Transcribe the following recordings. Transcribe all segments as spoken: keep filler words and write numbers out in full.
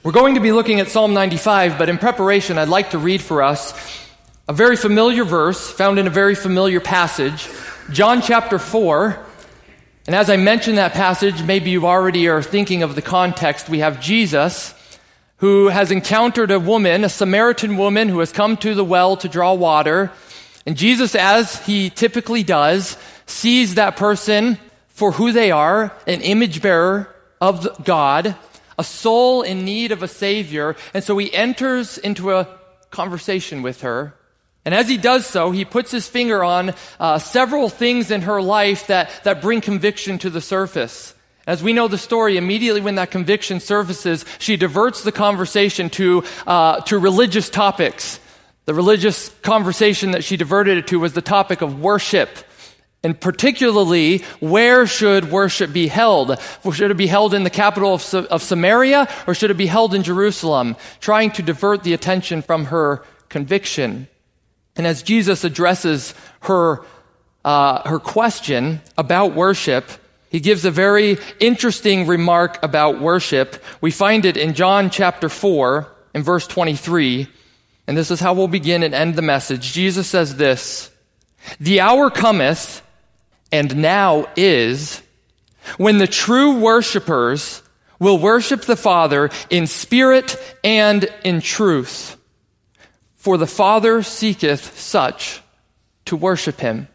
We're going to be looking at Psalm ninety-five, but in preparation, I'd like to read for us a very familiar verse found in a very familiar passage, John chapter four. And as I mention that passage, maybe you already are thinking of the context. We have Jesus, who has encountered a woman, a Samaritan woman, who has come to the well to draw water. And Jesus, as he typically does, sees that person for who they are, an image bearer of God, a soul in need of a Savior. And so he enters into a conversation with her. And as he does so, he puts his finger on uh, several things in her life that, that bring conviction to the surface. As we know the story, immediately when that conviction surfaces, she diverts the conversation to uh, to religious topics. The religious conversation that she diverted it to was the topic of worship. And particularly, where should worship be held? Should it be held in the capital of, of Samaria, or should it be held in Jerusalem? Trying to divert the attention from her conviction. And as Jesus addresses her, uh, her question about worship, he gives a very interesting remark about worship. We find it in John chapter four, in verse twenty-three. And this is how we'll begin and end the message. Jesus says this, "The hour cometh, and now is, when the true worshipers will worship the Father in spirit and in truth. For the Father seeketh such to worship him."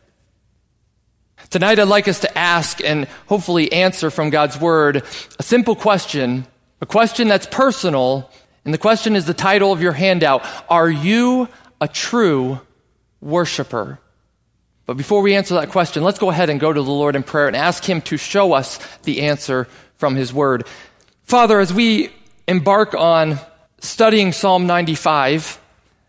Tonight I'd like us to ask and hopefully answer from God's Word a simple question, a question that's personal, and the question is the title of your handout. Are you a true worshiper? But before we answer that question, let's go ahead and go to the Lord in prayer and ask him to show us the answer from his Word. Father, as we embark on studying Psalm ninety-five,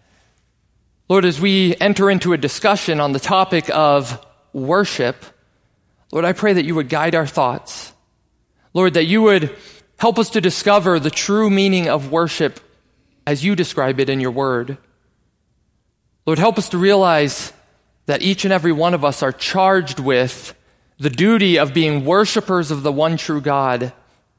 Lord, as we enter into a discussion on the topic of worship, Lord, I pray that you would guide our thoughts. Lord, that you would help us to discover the true meaning of worship as you describe it in your word. Lord, help us to realize that each and every one of us are charged with the duty of being worshipers of the one true God.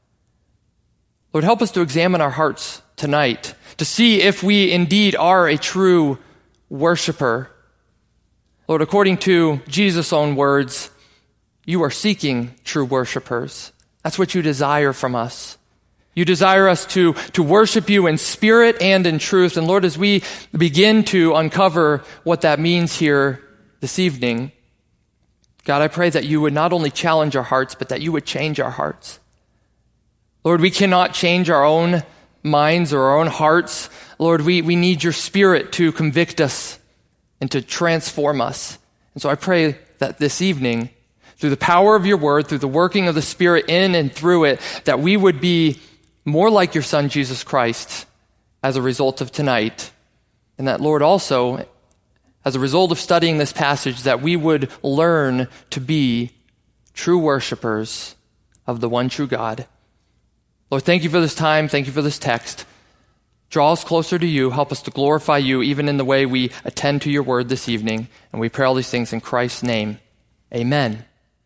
Lord, help us to examine our hearts tonight to see if we indeed are a true worshiper. Lord, according to Jesus' own words, you are seeking true worshipers. That's what you desire from us. You desire us to, to worship you in spirit and in truth. And Lord, as we begin to uncover what that means here this evening, God, I pray that you would not only challenge our hearts, but that you would change our hearts. Lord, we cannot change our own minds or our own hearts. Lord, we, we need your Spirit to convict us and to transform us. And so I pray that this evening, through the power of your word, through the working of the Spirit in and through it, that we would be more like your Son, Jesus Christ, as a result of tonight. And that, Lord, also, as a result of studying this passage, that we would learn to be true worshipers of the one true God. Lord, thank you for this time. Thank you for this text. Draw us closer to you. Help us to glorify you even in the way we attend to your word this evening. And we pray all these things in Christ's name. Amen.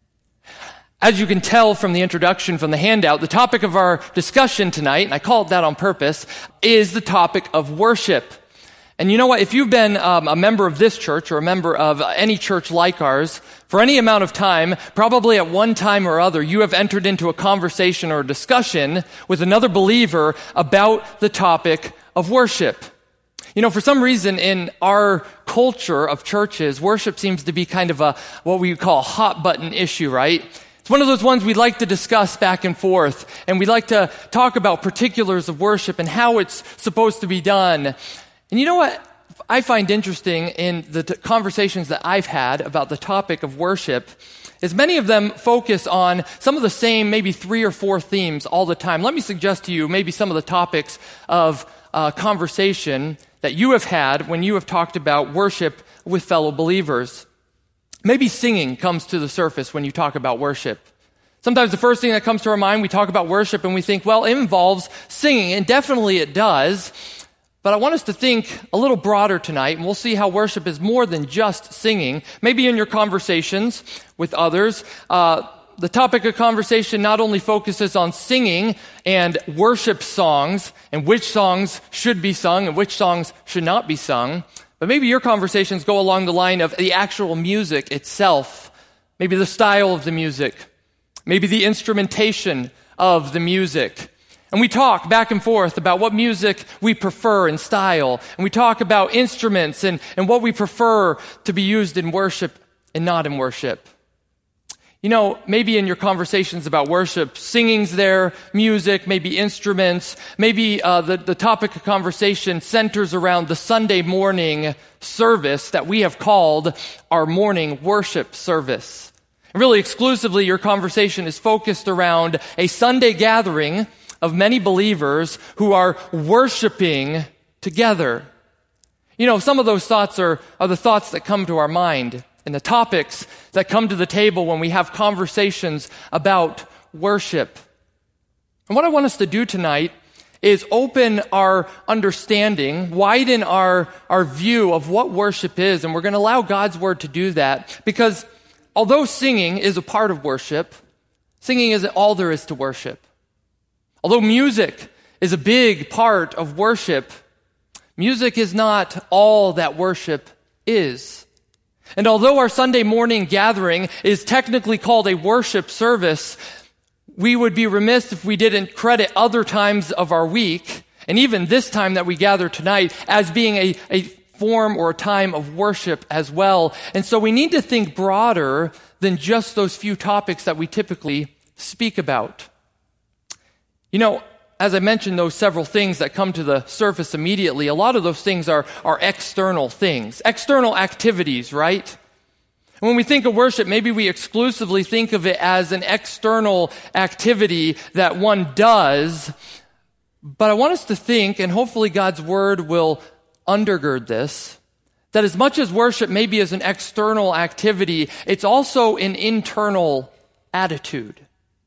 As you can tell from the introduction, from the handout, the topic of our discussion tonight, and I called that on purpose, is the topic of worship. And you know what? If you've been um, a member of this church or a member of any church like ours for any amount of time, probably at one time or other, you have entered into a conversation or a discussion with another believer about the topic of worship. You know, for some reason in our culture of churches, worship seems to be kind of a, what we call a hot button issue, right? It's one of those ones we'd like to discuss back and forth, and we'd like to talk about particulars of worship and how it's supposed to be done. And you know what I find interesting in the t- conversations that I've had about the topic of worship is many of them focus on some of the same, maybe three or four themes all the time. Let me suggest to you maybe some of the topics of uh, conversation that you have had when you have talked about worship with fellow believers. Maybe singing comes to the surface when you talk about worship. Sometimes the first thing that comes to our mind, we talk about worship and we think, well, it involves singing, and definitely it does. But I want us to think a little broader tonight, and we'll see how worship is more than just singing. Maybe in your conversations with others, uh, the topic of conversation not only focuses on singing and worship songs and which songs should be sung and which songs should not be sung, but maybe your conversations go along the line of the actual music itself, maybe the style of the music, maybe the instrumentation of the music. And we talk back and forth about what music we prefer in style, and we talk about instruments and, and what we prefer to be used in worship and not in worship. You know, maybe in your conversations about worship, singing's there, music, maybe instruments, maybe uh, the, the topic of conversation centers around the Sunday morning service that we have called our morning worship service. And really exclusively, your conversation is focused around a Sunday gathering of many believers who are worshiping together. You know, some of those thoughts are, are the thoughts that come to our mind, and the topics that come to the table when we have conversations about worship. And what I want us to do tonight is open our understanding, widen our, our view of what worship is, and we're going to allow God's word to do that, because although singing is a part of worship, singing isn't all there is to worship. Although music is a big part of worship, music is not all that worship is. And although our Sunday morning gathering is technically called a worship service, we would be remiss if we didn't credit other times of our week, and even this time that we gather tonight, as being a, a form or a time of worship as well. And so we need to think broader than just those few topics that we typically speak about. You know, as I mentioned, those several things that come to the surface immediately, a lot of those things are, are external things, external activities, right? And when we think of worship, maybe we exclusively think of it as an external activity that one does. But I want us to think, and hopefully God's word will undergird this, that as much as worship maybe is an external activity, it's also an internal attitude.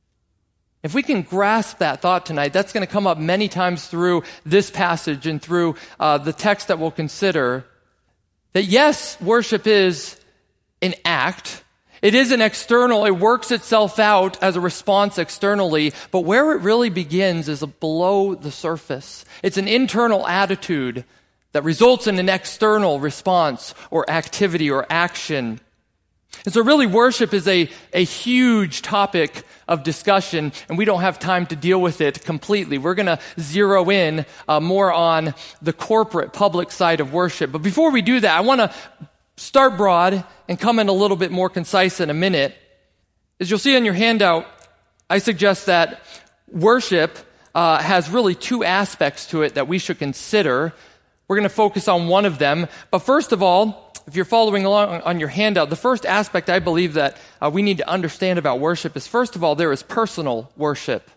If we can grasp that thought tonight, that's going to come up many times through this passage and through uh, the text that we'll consider, that yes, worship is an act. It is an external. It works itself out as a response externally, but where it really begins is below the surface. It's an internal attitude that results in an external response or activity or action. And so really worship is a, a huge topic of discussion, and we don't have time to deal with it completely. We're going to zero in uh, more on the corporate public side of worship. But before we do that, I want to start broad and come in a little bit more concise in a minute. As you'll see on your handout, I suggest that worship uh, has really two aspects to it that we should consider. We're going to focus on one of them. But first of all, if you're following along on your handout, the first aspect I believe that uh, we need to understand about worship is, first of all, there is personal worship.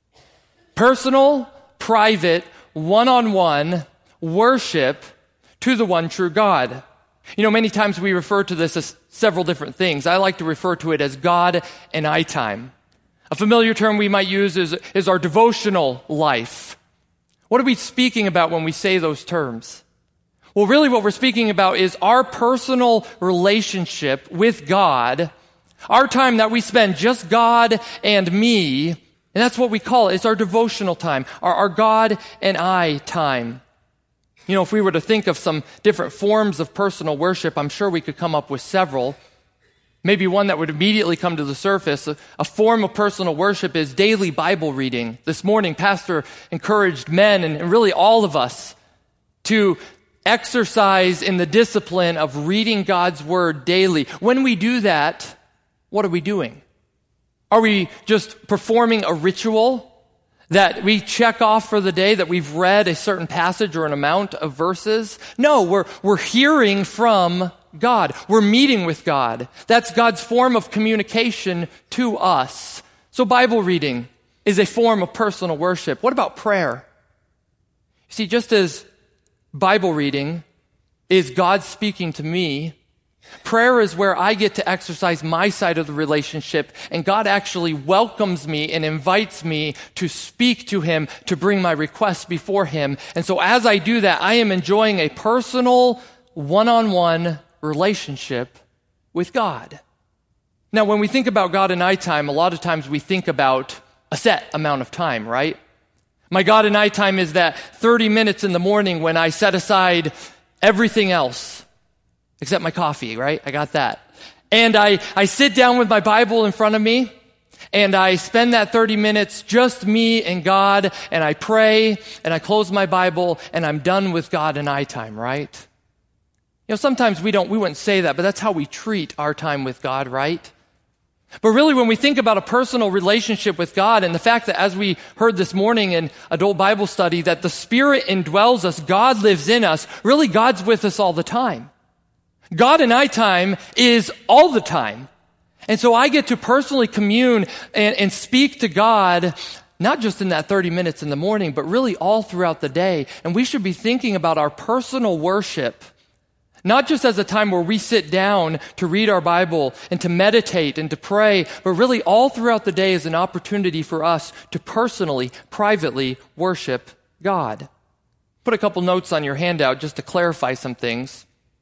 Personal, private, one-on-one worship to the one true God. You know, many times we refer to this as several different things. I like to refer to it as God and I time. A familiar term we might use is, is our devotional life. What are we speaking about when we say those terms? Well, really what we're speaking about is our personal relationship with God, our time that we spend just God and me, and that's what we call it. It's our devotional time, our, our God and I time. You know, if we were to think of some different forms of personal worship, I'm sure we could come up with several. Maybe one that would immediately come to the surface, a, a form of personal worship is daily Bible reading. This morning, Pastor encouraged men and, and really all of us to exercise in the discipline of reading God's word daily. When we do that, what are we doing? Are we just performing a ritual that we check off for the day that we've read a certain passage or an amount of verses? No, we're, we're hearing from God. We're meeting with God. That's God's form of communication to us. So Bible reading is a form of personal worship. What about prayer? You see, just as Bible reading is God speaking to me, prayer is where I get to exercise my side of the relationship, and God actually welcomes me and invites me to speak to Him, to bring my requests before Him. And so as I do that, I am enjoying a personal, one-on-one relationship with God. Now, when we think about God and I time, a lot of times we think about a set amount of time, right? My God and I time is that thirty minutes in the morning when I set aside everything else except my coffee, right? I got that. And I, I sit down with my Bible in front of me, and I spend that thirty minutes, just me and God, and I pray, and I close my Bible, and I'm done with God and I time, right? You know, sometimes we don't, we wouldn't say that, but that's how we treat our time with God, right? But really, when we think about a personal relationship with God, and the fact that, as we heard this morning in adult Bible study, that the Spirit indwells us, God lives in us, really God's with us all the time. God and I time is all the time. And so I get to personally commune and, and speak to God, not just in that thirty minutes in the morning, but really all throughout the day. And we should be thinking about our personal worship, not just as a time where we sit down to read our Bible and to meditate and to pray, but really all throughout the day is an opportunity for us to personally, privately worship God. Put a couple notes on your handout just to clarify some things.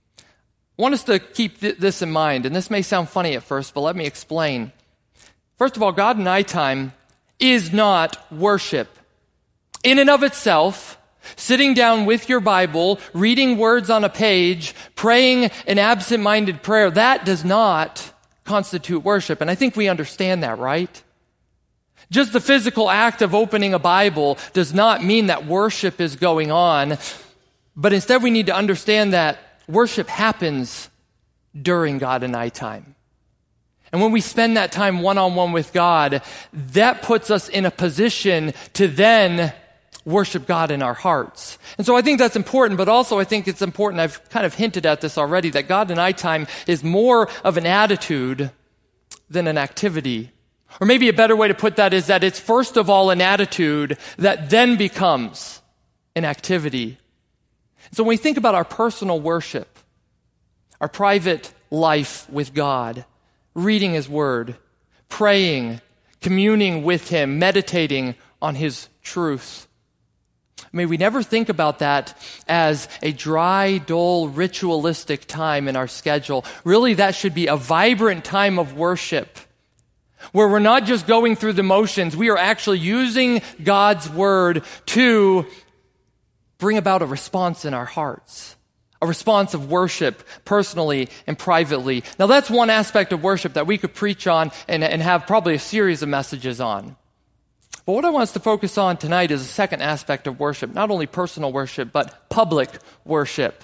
I want us to keep th- this in mind, and this may sound funny at first, but let me explain. First of all, God and I time is not worship. In and of itself, sitting down with your Bible, reading words on a page, praying an absent-minded prayer, that does not constitute worship. And I think we understand that, right? Just the physical act of opening a Bible does not mean that worship is going on, but instead we need to understand that worship happens during God and I time. And when we spend that time one-on-one with God, that puts us in a position to then worship God in our hearts. And so I think that's important, but also I think it's important, I've kind of hinted at this already, that God and I time is more of an attitude than an activity. Or maybe a better way to put that is that it's first of all an attitude that then becomes an activity. So when we think about our personal worship, our private life with God, reading His Word, praying, communing with Him, meditating on His truth, may we never think about that as a dry, dull, ritualistic time in our schedule. Really, that should be a vibrant time of worship where we're not just going through the motions. We are actually using God's Word to bring about a response in our hearts, a response of worship personally and privately. Now, that's one aspect of worship that we could preach on and, and have probably a series of messages on. But what I want us to focus on tonight is a second aspect of worship, not only personal worship, but public worship.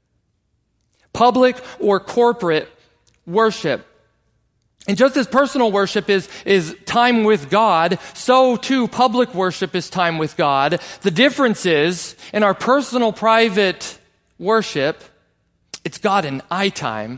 Public or corporate worship. And just as personal worship is, is time with God, so too public worship is time with God. The difference is, in our personal, private worship, it's God and I time.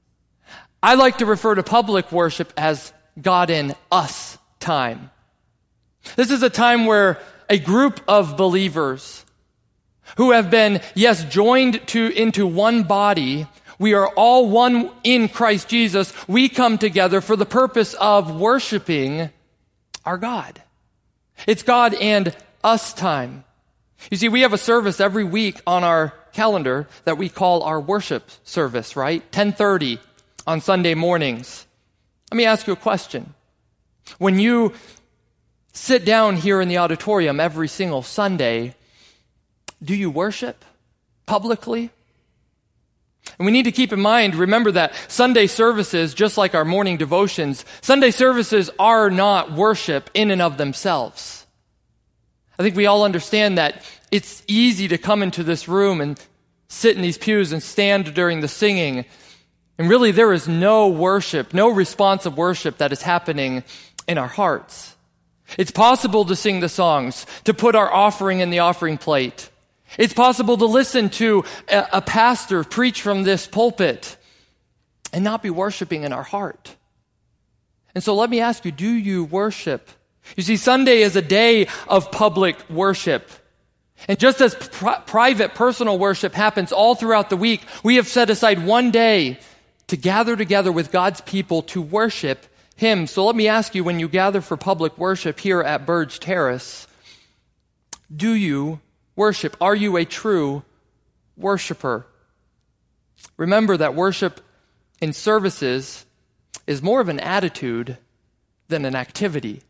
I like to refer to public worship as God in us time. This is a time where a group of believers who have been, yes, joined to into one body, we are all one in Christ Jesus. We come together for the purpose of worshiping our God. It's God and us time. You see, we have a service every week on our calendar that we call our worship service, right? ten thirty on Sunday mornings. Let me ask you a question. When you sit down here in the auditorium every single Sunday, do you worship publicly? And we need to keep in mind, remember that Sunday services, just like our morning devotions, Sunday services are not worship in and of themselves. I think we all understand that it's easy to come into this room and sit in these pews and stand during the singing. And really, there is no worship, no response of worship that is happening in our hearts. It's possible to sing the songs, to put our offering in the offering plate. It's possible to listen to a, a pastor preach from this pulpit and not be worshiping in our heart. And so let me ask you, do you worship? You see, Sunday is a day of public worship. And just as pri- private, personal worship happens all throughout the week, we have set aside one day to gather together with God's people to worship Him. So let me ask you, when you gather for public worship here at Burge Terrace, do you worship? Are you a true worshiper? Remember that worship in services is more of an attitude than an activity.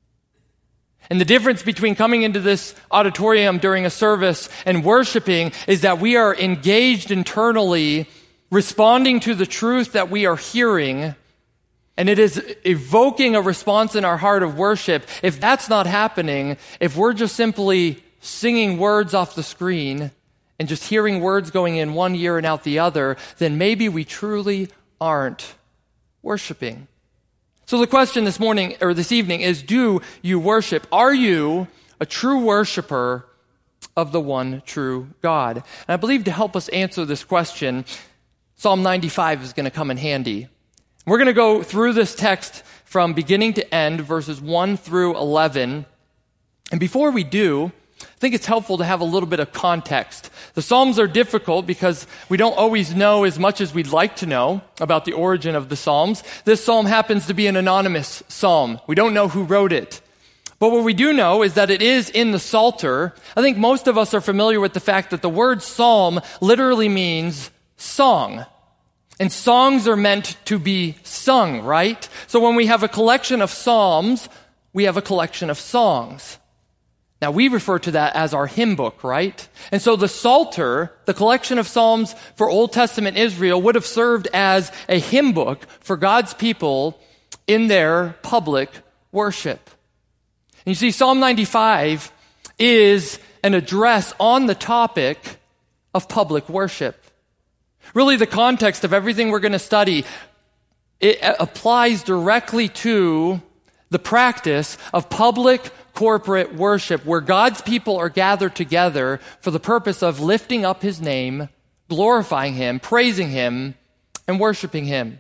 And the difference between coming into this auditorium during a service and worshiping is that we are engaged internally, responding to the truth that we are hearing, and it is evoking a response in our heart of worship. If that's not happening, if we're just simply singing words off the screen and just hearing words going in one ear and out the other, then maybe we truly aren't worshiping. So the question this morning or this evening is, do you worship? Are you a true worshiper of the one true God? And I believe to help us answer this question, Psalm ninety-five is going to come in handy. We're going to go through this text from beginning to end, verses one through eleven. And before we do, I think it's helpful to have a little bit of context. The Psalms are difficult because we don't always know as much as we'd like to know about the origin of the Psalms. This psalm happens to be an anonymous psalm. We don't know who wrote it. But what we do know is that it is in the Psalter. I think most of us are familiar with the fact that the word psalm literally means song. And songs are meant to be sung, right? So when we have a collection of psalms, we have a collection of songs. Now, we refer to that as our hymn book, right? And so the Psalter, the collection of psalms for Old Testament Israel, would have served as a hymn book for God's people in their public worship. And you see, Psalm ninety-five is an address on the topic of public worship. Really, the context of everything we're going to study, it applies directly to the practice of public corporate worship, where God's people are gathered together for the purpose of lifting up his name, glorifying him, praising him, and worshiping him.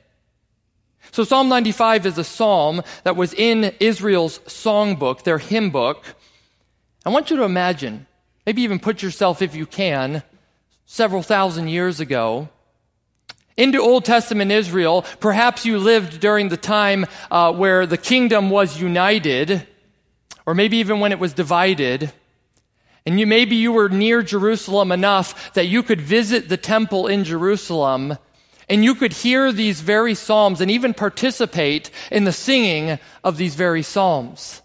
So Psalm ninety-five is a psalm that was in Israel's songbook, their hymn book. I want you to imagine, maybe even put yourself, if you can, several thousand years ago, into Old Testament Israel. Perhaps you lived during the time uh, where the kingdom was united, or maybe even when it was divided. And you maybe you were near Jerusalem enough that you could visit the temple in Jerusalem, and you could hear these very psalms and even participate in the singing of these very psalms.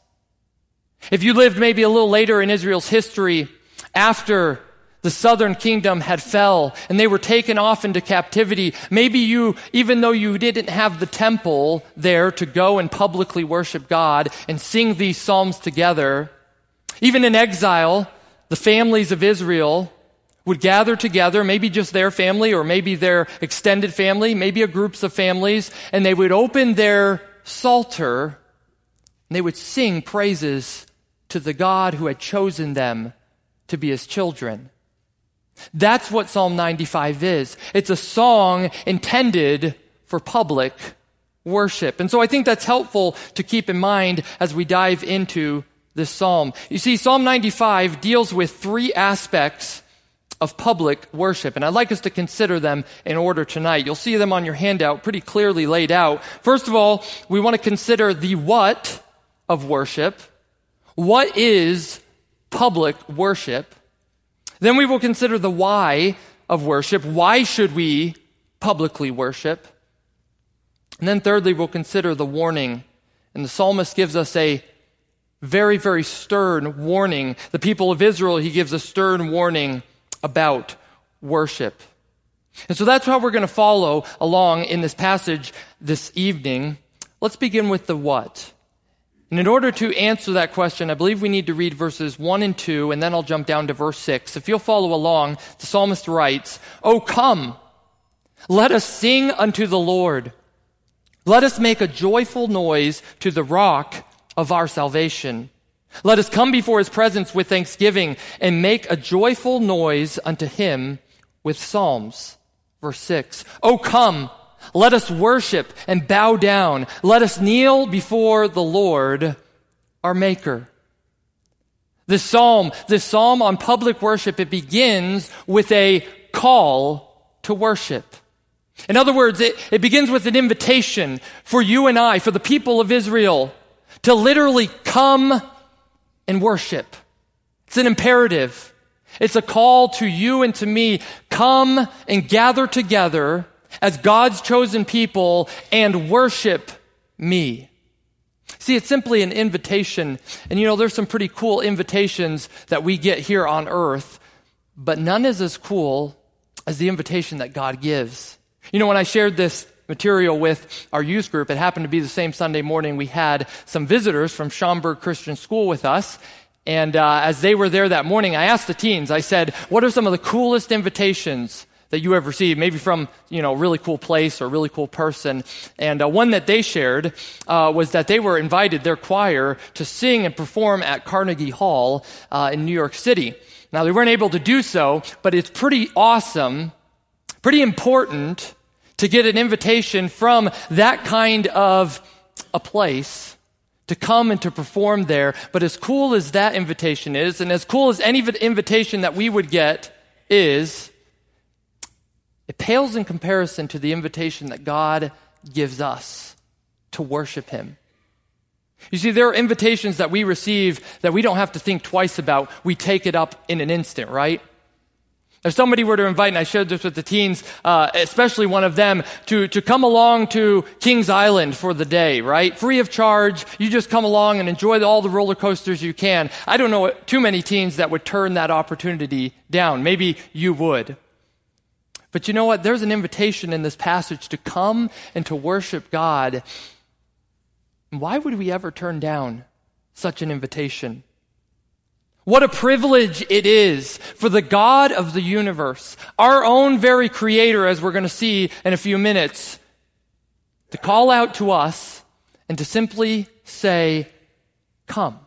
If you lived maybe a little later in Israel's history, after the southern kingdom had fell and they were taken off into captivity, maybe you, even though you didn't have the temple there to go and publicly worship God and sing these psalms together, even in exile, the families of Israel would gather together, maybe just their family or maybe their extended family, maybe a groups of families, and they would open their psalter and they would sing praises to the God who had chosen them to be his children. That's what Psalm ninety-five is. It's a song intended for public worship. And so I think that's helpful to keep in mind as we dive into this psalm. You see, Psalm ninety-five deals with three aspects of public worship, and I'd like us to consider them in order tonight. You'll see them on your handout pretty clearly laid out. First of all, we want to consider the what of worship. What is public worship? Then we will consider the why of worship. Why should we publicly worship? And then thirdly, we'll consider the warning. And the psalmist gives us a very, very stern warning. The people of Israel, he gives a stern warning about worship. And so that's how we're going to follow along in this passage this evening. Let's begin with the what. And in order to answer that question, I believe we need to read verses one and two, and then I'll jump down to verse six. If you'll follow along, the psalmist writes, "O come, let us sing unto the Lord. Let us make a joyful noise to the rock of our salvation. Let us come before his presence with thanksgiving and make a joyful noise unto him with psalms." Verse six, "O come, let us worship and bow down. Let us kneel before the Lord, our Maker." This psalm, this psalm on public worship, it begins with a call to worship. In other words, it, it begins with an invitation for you and I, for the people of Israel, to literally come and worship. It's an imperative. It's a call to you and to me. Come and gather together as God's chosen people and worship me. See, it's simply an invitation. And you know, there's some pretty cool invitations that we get here on earth, but none is as cool as the invitation that God gives. You know, when I shared this material with our youth group, it happened to be the same Sunday morning we had some visitors from Schaumburg Christian School with us. And uh, as they were there that morning, I asked the teens, I said, what are some of the coolest invitations that you have received, maybe from, you know, a really cool place or a really cool person? And uh, one that they shared uh, was that they were invited, their choir, to sing and perform at Carnegie Hall uh, in New York City. Now, they weren't able to do so, but it's pretty awesome, pretty important to get an invitation from that kind of a place to come and to perform there. But as cool as that invitation is, and as cool as any invitation that we would get is, it pales in comparison to the invitation that God gives us to worship Him. You see, there are invitations that we receive that we don't have to think twice about. We take it up in an instant, right? If somebody were to invite, and I shared this with the teens, uh, especially one of them, to, to come along to Kings Island for the day, right? Free of charge. You just come along and enjoy all the roller coasters you can. I don't know too many teens that would turn that opportunity down. Maybe you would. But you know what? There's an invitation in this passage to come and to worship God. Why would we ever turn down such an invitation? What a privilege it is for the God of the universe, our own very creator, as we're going to see in a few minutes, to call out to us and to simply say, come.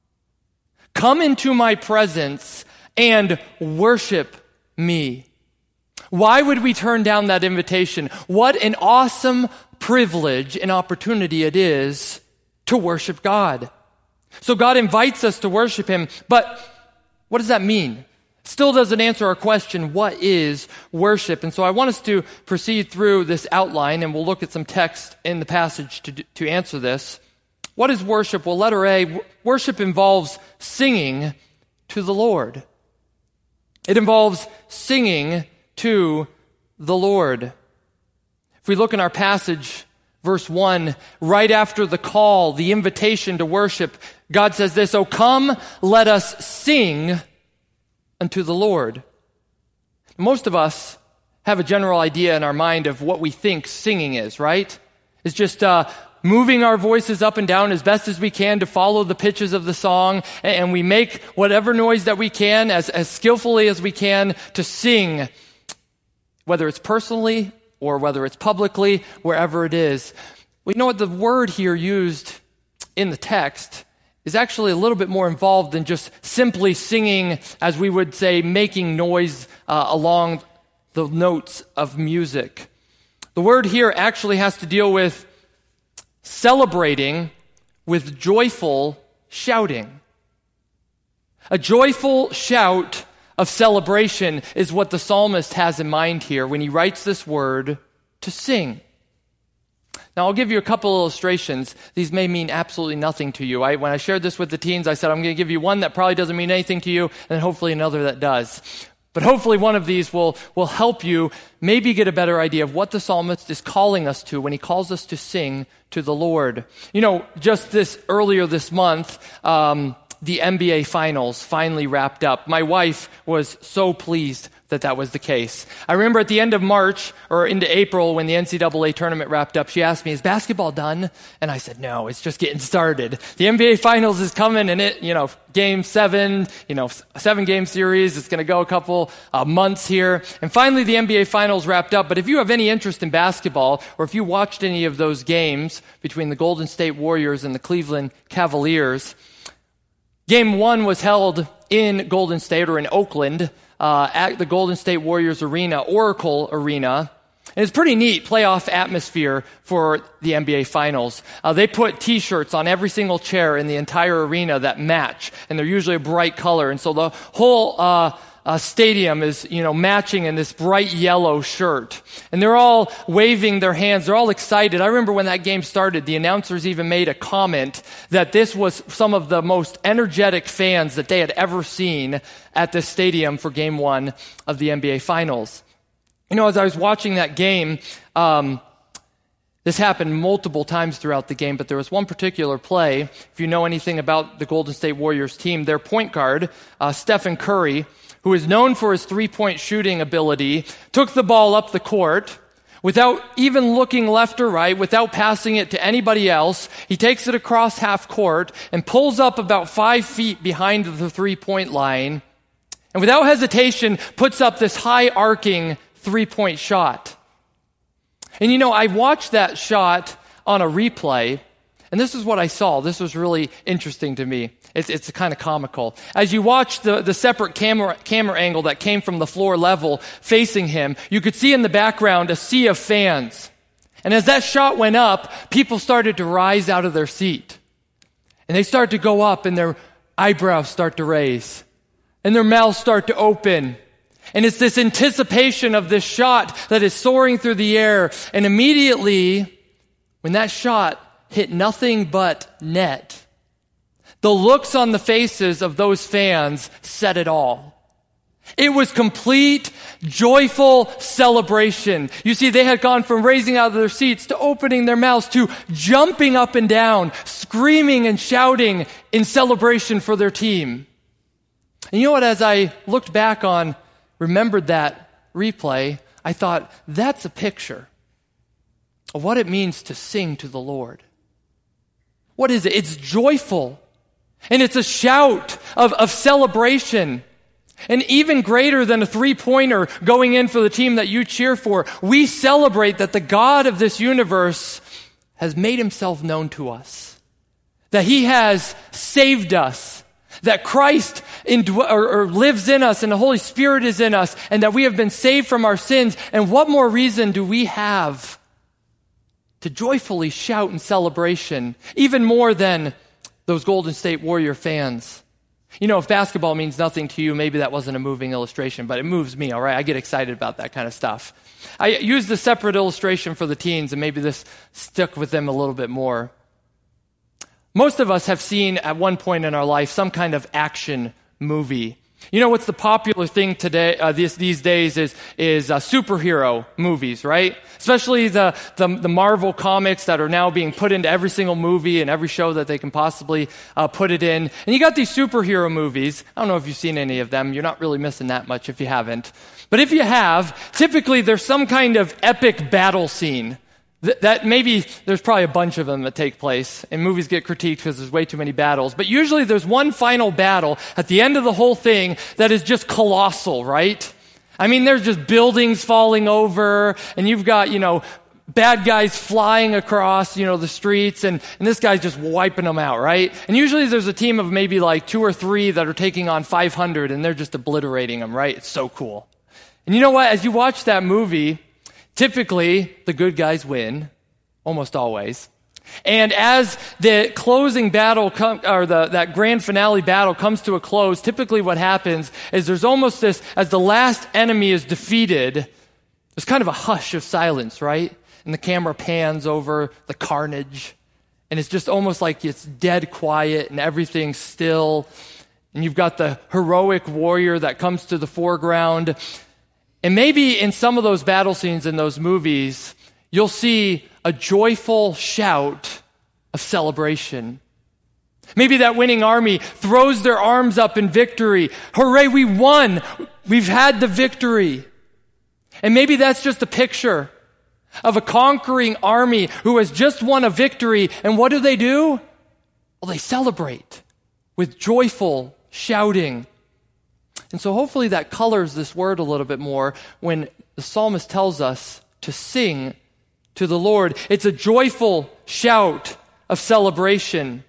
Come into my presence and worship me. Why would we turn down that invitation? What an awesome privilege and opportunity it is to worship God. So God invites us to worship Him, but what does that mean? Still doesn't answer our question, what is worship? And so I want us to proceed through this outline, and we'll look at some text in the passage to, to answer this. What is worship? Well, letter A, worship involves singing to the Lord. It involves singing to the Lord. If we look in our passage, verse one, right after the call, the invitation to worship, God says this, "Oh, come, let us sing unto the Lord." Most of us have a general idea in our mind of what we think singing is, right? It's just uh, moving our voices up and down as best as we can to follow the pitches of the song, and we make whatever noise that we can, as, as skillfully as we can, to sing, whether it's personally or whether it's publicly, wherever it is. We know what the word here used in the text is actually a little bit more involved than just simply singing, as we would say, making noise uh, along the notes of music. The word here actually has to deal with celebrating with joyful shouting. A joyful shout of celebration is what the psalmist has in mind here when he writes this word to sing. Now, I'll give you a couple illustrations. These may mean absolutely nothing to you. I, when I shared this with the teens, I said, I'm going to give you one that probably doesn't mean anything to you, and then hopefully another that does. But hopefully one of these will, will help you maybe get a better idea of what the psalmist is calling us to when he calls us to sing to the Lord. You know, just this earlier this month, um, the N B A Finals finally wrapped up. My wife was so pleased that that was the case. I remember at the end of March or into April when the N C double A tournament wrapped up, she asked me, "Is basketball done?" And I said, "No, it's just getting started. The N B A Finals is coming, and it, you know, game seven, you know, seven game series. It's going to go a couple uh, months here." And finally the N B A Finals wrapped up. But if you have any interest in basketball, or if you watched any of those games between the Golden State Warriors and the Cleveland Cavaliers, game one was held in Golden State, or in Oakland, uh, at the Golden State Warriors Arena, Oracle Arena. And it's pretty neat playoff atmosphere for the N B A Finals. Uh, they put T-shirts on every single chair in the entire arena that match, and they're usually a bright color. And so the whole uh, uh, stadium is, you know, matching in this bright yellow shirt. And they're all waving their hands. They're all excited. I remember when that game started, the announcers even made a comment that this was some of the most energetic fans that they had ever seen at this stadium for game one of the N B A Finals. You know, as I was watching that game, um, this happened multiple times throughout the game, but there was one particular play. If you know anything about the Golden State Warriors team, their point guard, uh, Stephen Curry, who is known for his three-point shooting ability, took the ball up the court without even looking left or right, without passing it to anybody else. He takes it across half court and pulls up about five feet behind the three-point line, and without hesitation puts up this high-arcing three-point shot. And you know, I watched that shot on a replay, and this is what I saw. This was really interesting to me. It's, it's kind of comical. As you watch the, the separate camera, camera angle that came from the floor level facing him, you could see in the background a sea of fans. And as that shot went up, people started to rise out of their seat. And they start to go up, and their eyebrows start to raise. And their mouths start to open. And it's this anticipation of this shot that is soaring through the air. And immediately, when that shot hit nothing but net, the looks on the faces of those fans said it all. It was complete, joyful celebration. You see, they had gone from raising out of their seats to opening their mouths to jumping up and down, screaming and shouting in celebration for their team. And you know what? As I looked back on remembered that replay, I thought, that's a picture of what it means to sing to the Lord. What is it? It's joyful. And it's a shout of, of celebration. And even greater than a three-pointer going in for the team that you cheer for, we celebrate that the God of this universe has made himself known to us. That he has saved us. That Christ indw- or, or lives in us and the Holy Spirit is in us, and that we have been saved from our sins. And what more reason do we have to joyfully shout in celebration, even more than those Golden State Warrior fans? You know, if basketball means nothing to you, maybe that wasn't a moving illustration, but it moves me, all right? I get excited about that kind of stuff. I used a separate illustration for the teens, and maybe this stuck with them a little bit more. Most of us have seen at one point in our life some kind of action movie. You know what's the popular thing today, uh, these, these days is, is uh, superhero movies, right? Especially the, the, the Marvel comics that are now being put into every single movie and every show that they can possibly uh, put it in. And you got these superhero movies. I don't know if you've seen any of them. You're not really missing that much if you haven't. But if you have, typically there's some kind of epic battle scene. Th- that maybe there's probably a bunch of them that take place, and movies get critiqued because there's way too many battles. But usually there's one final battle at the end of the whole thing that is just colossal, right? I mean, there's just buildings falling over, and you've got, you know, bad guys flying across, you know, the streets, and, and this guy's just wiping them out, right? And usually there's a team of maybe like two or three that are taking on five hundred, and they're just obliterating them, right? It's so cool. And you know what? As you watch that movie, typically, the good guys win, almost always. And as the closing battle, com- or the, that grand finale battle comes to a close, typically what happens is there's almost this, as the last enemy is defeated, there's kind of a hush of silence, right? And the camera pans over the carnage, and it's just almost like it's dead quiet and everything's still. And you've got the heroic warrior that comes to the foreground. And maybe in some of those battle scenes in those movies, you'll see a joyful shout of celebration. Maybe that winning army throws their arms up in victory. Hooray, we won! We've had the victory. And maybe that's just a picture of a conquering army who has just won a victory. And what do they do? Well, they celebrate with joyful shouting. And so hopefully that colors this word a little bit more when the psalmist tells us to sing to the Lord. It's a joyful shout of celebration.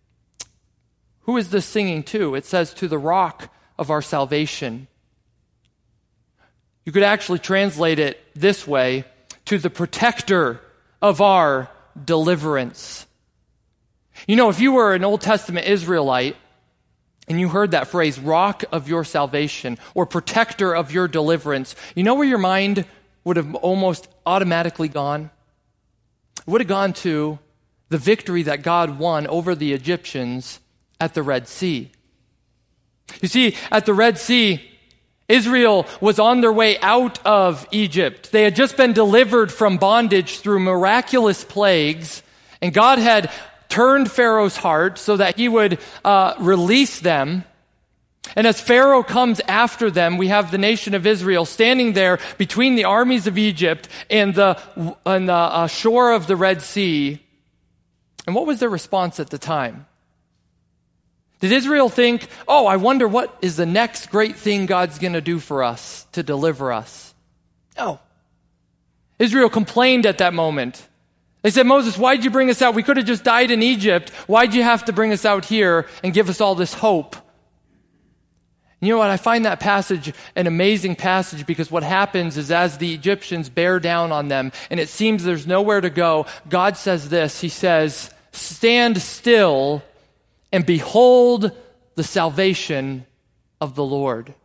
Who is this singing to? It says to the rock of our salvation. You could actually translate it this way, to the protector of our deliverance. You know, if you were an Old Testament Israelite, and you heard that phrase, rock of your salvation, or protector of your deliverance, you know where your mind would have almost automatically gone? It would have gone to the victory that God won over the Egyptians at the Red Sea. You see, at the Red Sea, Israel was on their way out of Egypt. They had just been delivered from bondage through miraculous plagues, and God had turned Pharaoh's heart so that he would uh, release them. And as Pharaoh comes after them, we have the nation of Israel standing there between the armies of Egypt and the, and the uh, shore of the Red Sea. And what was their response at the time? Did Israel think, oh, I wonder what is the next great thing God's going to do for us to deliver us? No. Israel complained at that moment. They said, Moses, why'd you bring us out? We could have just died in Egypt. Why'd you have to bring us out here and give us all this hope? You know what? I find that passage an amazing passage because what happens is as the Egyptians bear down on them and it seems there's nowhere to go, God says this. He says, stand still and behold the salvation of the Lord.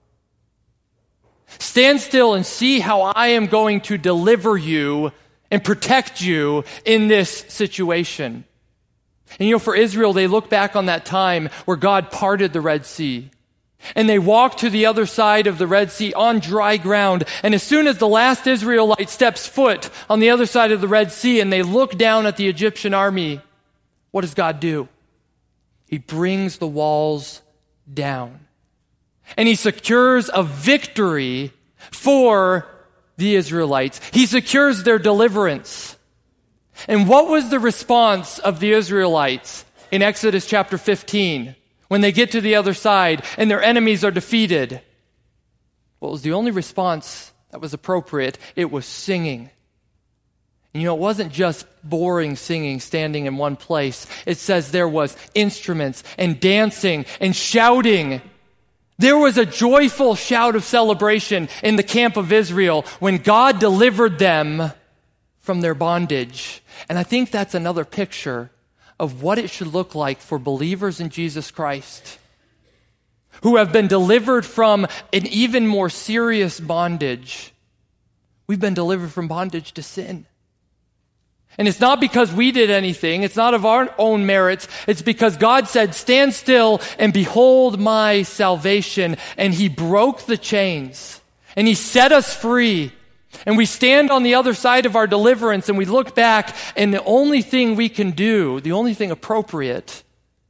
Stand still and see how I am going to deliver you and protect you in this situation. And you know, for Israel, they look back on that time where God parted the Red Sea. And they walked to the other side of the Red Sea on dry ground. And as soon as the last Israelite steps foot on the other side of the Red Sea and they look down at the Egyptian army, what does God do? He brings the walls down. And he secures a victory for the Israelites. He secures their deliverance. And what was the response of the Israelites in Exodus chapter fifteen when they get to the other side and their enemies are defeated? Well, it was the only response that was appropriate. It was singing. You know, it wasn't just boring singing, standing in one place. It says there was instruments and dancing and shouting. There was a joyful shout of celebration in the camp of Israel when God delivered them from their bondage. And I think that's another picture of what it should look like for believers in Jesus Christ who have been delivered from an even more serious bondage. We've been delivered from bondage to sin. And it's not because we did anything. It's not of our own merits. It's because God said, stand still and behold my salvation. And he broke the chains and he set us free. And we stand on the other side of our deliverance and we look back and the only thing we can do, the only thing appropriate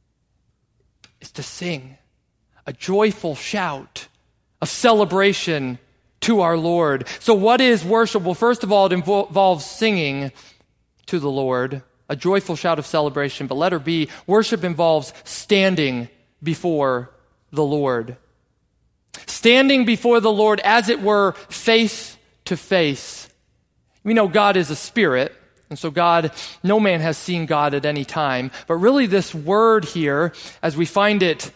is to sing a joyful shout of celebration to our Lord. So what is worship? Well, first of all, it invo- involves singing to the Lord, a joyful shout of celebration. But letter B, worship involves standing before the Lord. Standing before the Lord, as it were, face to face. We know God is a spirit, and so God, no man has seen God at any time. But really this word here, as we find it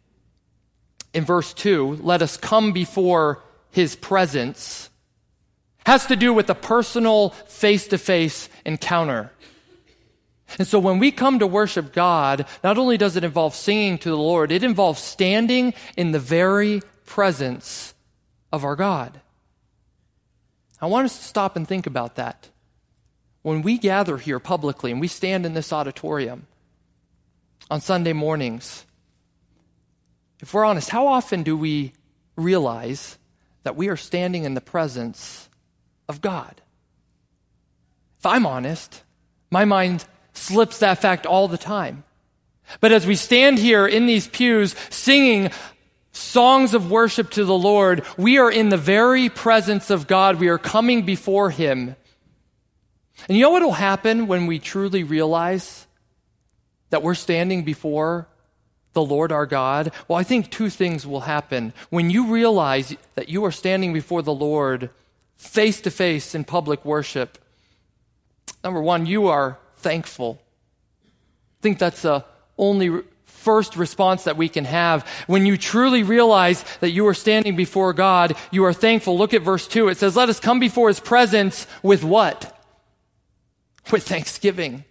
in verse two, let us come before his presence, has to do with a personal face-to-face encounter. And so when we come to worship God, not only does it involve singing to the Lord, it involves standing in the very presence of our God. I want us to stop and think about that. When we gather here publicly and we stand in this auditorium on Sunday mornings, if we're honest, how often do we realize that we are standing in the presence of God? If I'm honest, my mind slips that fact all the time. But as we stand here in these pews singing songs of worship to the Lord, we are in the very presence of God. We are coming before him. And you know what will happen when we truly realize that we're standing before the Lord our God? Well, I think two things will happen. When you realize that you are standing before the Lord face to face in public worship, number one, you are thankful. I think that's the only first response that we can have. When you truly realize that you are standing before God, you are thankful. Look at verse two. It says, let us come before his presence with what? With thanksgiving.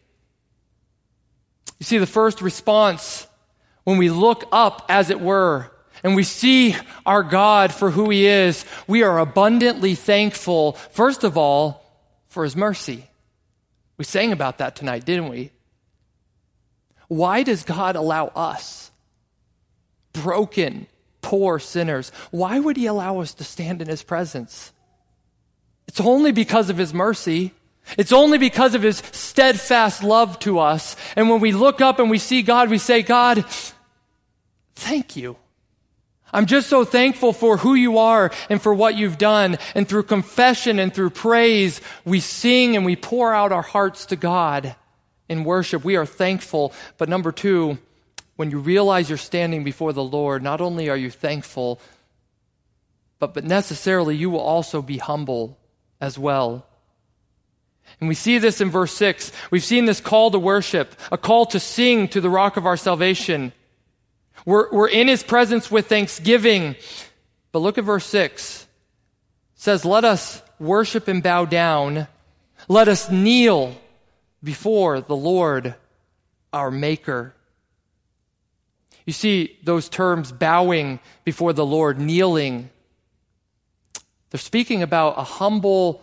You see, the first response when we look up, as it were, and we see our God for who he is, we are abundantly thankful, first of all, for his mercy. We sang about that tonight, didn't we? Why does God allow us, broken, poor sinners. Why would he allow us to stand in his presence? It's only because of his mercy. It's only because of his steadfast love to us. And when we look up and we see God, we say, God, thank you. I'm just so thankful for who you are and for what you've done. And through confession and through praise, we sing and we pour out our hearts to God in worship. We are thankful. But number two, when you realize you're standing before the Lord, not only are you thankful, but, but necessarily you will also be humble as well. And we see this in verse six. We've seen this call to worship, a call to sing to the rock of our salvation. We're, we're in his presence with thanksgiving. But look at verse six. It says, let us worship and bow down. Let us kneel before the Lord, our Maker. You see those terms, bowing before the Lord, kneeling. They're speaking about a humble,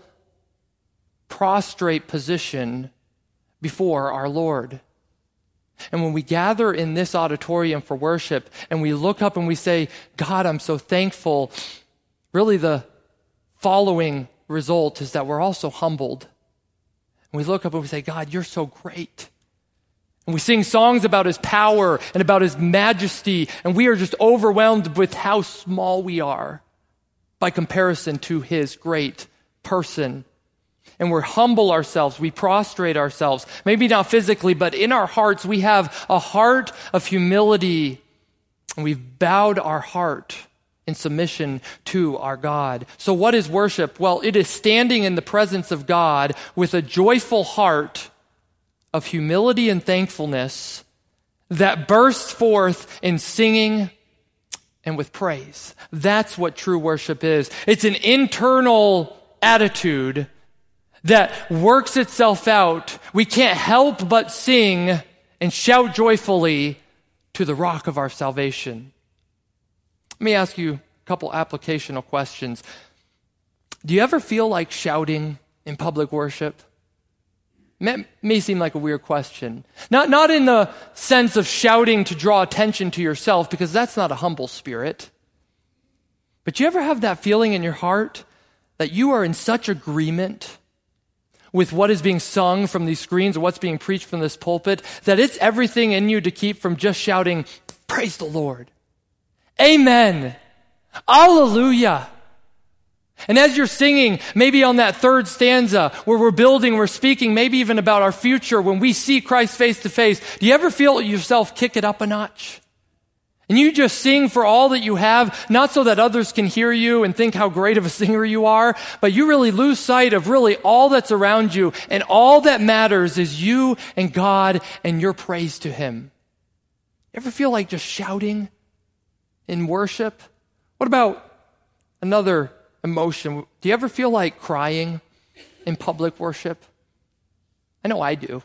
prostrate position before our Lord. And when we gather in this auditorium for worship and we look up and we say, God, I'm so thankful, really the following result is that we're also humbled. And we look up and we say, God, you're so great. And we sing songs about his power and about his majesty, and we are just overwhelmed with how small we are by comparison to his great person. And we're humble ourselves. We prostrate ourselves. Maybe not physically, but in our hearts, we have a heart of humility. And we've bowed our heart in submission to our God. So what is worship? Well, it is standing in the presence of God with a joyful heart of humility and thankfulness that bursts forth in singing and with praise. That's what true worship is. It's an internal attitude that works itself out. We can't help but sing and shout joyfully to the rock of our salvation. Let me ask you a couple applicational questions. Do you ever feel like shouting in public worship? It may seem like a weird question. Not, not in the sense of shouting to draw attention to yourself, because that's not a humble spirit. But you ever have that feeling in your heart that you are in such agreement with what is being sung from these screens or what's being preached from this pulpit, that it's everything in you to keep from just shouting, praise the Lord, amen, hallelujah. And as you're singing, maybe on that third stanza where we're building, we're speaking, maybe even about our future when we see Christ face to face, do you ever feel yourself kick it up a notch? And you just sing for all that you have, not so that others can hear you and think how great of a singer you are, but you really lose sight of really all that's around you, and all that matters is you and God and your praise to him. You ever feel like just shouting in worship? What about another emotion? Do you ever feel like crying in public worship? I know I do.